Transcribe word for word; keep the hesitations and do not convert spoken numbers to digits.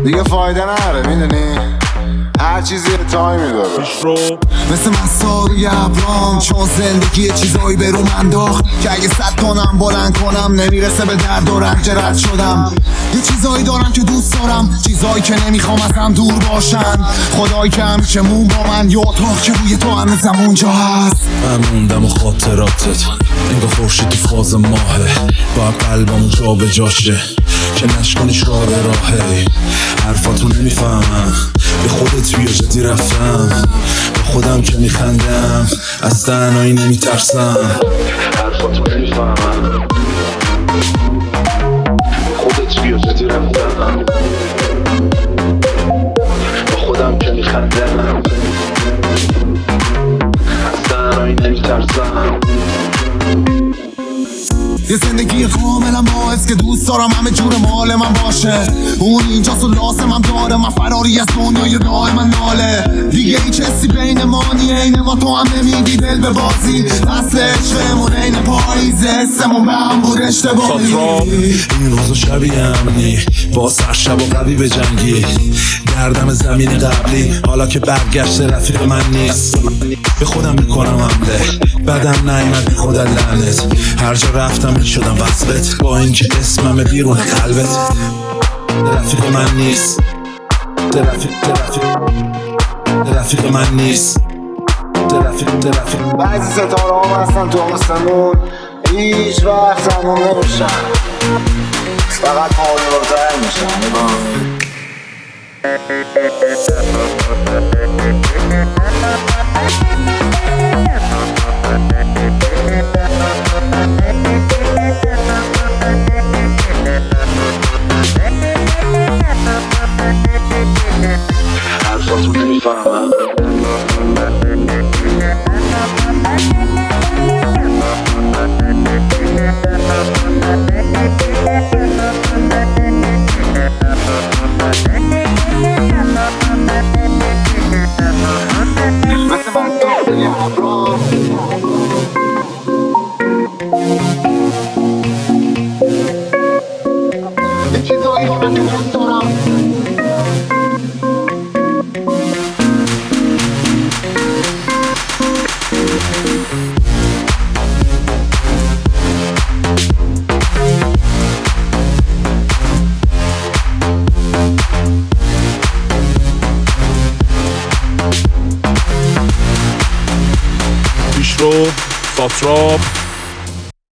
دیگه فایده نره میدونی، هر چیزی تایمی داره. مثل مسا روی ابرام، چون زندگی یه چیزایی به رو من داخت که اگه صد کنم بلند کنم نمیرسه به درد و رنج رد شدم. یه چیزایی دارم که دوست دارم، چیزایی که نمیخوام ازم دور باشن. خدایی که همیشه مون با من، یه اتاق که روی تو هنوزم اونجا هست. من موندم و خاطراتت انگاه خورشید تو فاز ماهه، باید قلبم جا به جاشه که نشکنیش راه به راهه. حرفاتو نمیفهمم، به خودت بیا جدی رفتم، به خودم که میخندم از تنهایی نمیترسم. حرفاتو نمیفهمم، به خودت بیا جدی رفتم، به خودم که میخندم از تنهایی نمیترسم. یه زندگی کاملا باعث که دوست دارم همه جور مال من باشه. اون اینجاست و لازمم داره، من فراری از دنیای دائما ناله. دیگه هیچ حسی بین ما نیه، ما تو هم نمیدی دل به بازی. اصل عشقمون این پاییزه، حسمون به هم بود اشتباهی. این روز و شبیه امنی با سر شب و قوی به جنگی، دردم زمین قبلی حالا که برگشت رفیق من نیست. به خودم میکنم حمله، بدم نیمد بی خودت لعنت. هر جا رفتم می شدم وصلت، با اینکه اسمم بیرون قلبت. رفیق من نیست، رفیق رفیق رفیق من نیست، رفیق رفیق. بعضی ستاره هم هستن تو آسمون هیچ وقت تموم نمیشن، فقط پایدارتر میشن. حرفاتو نمیفهمم، یه چیزایی که دوست دارم. پیشرو ساتراپ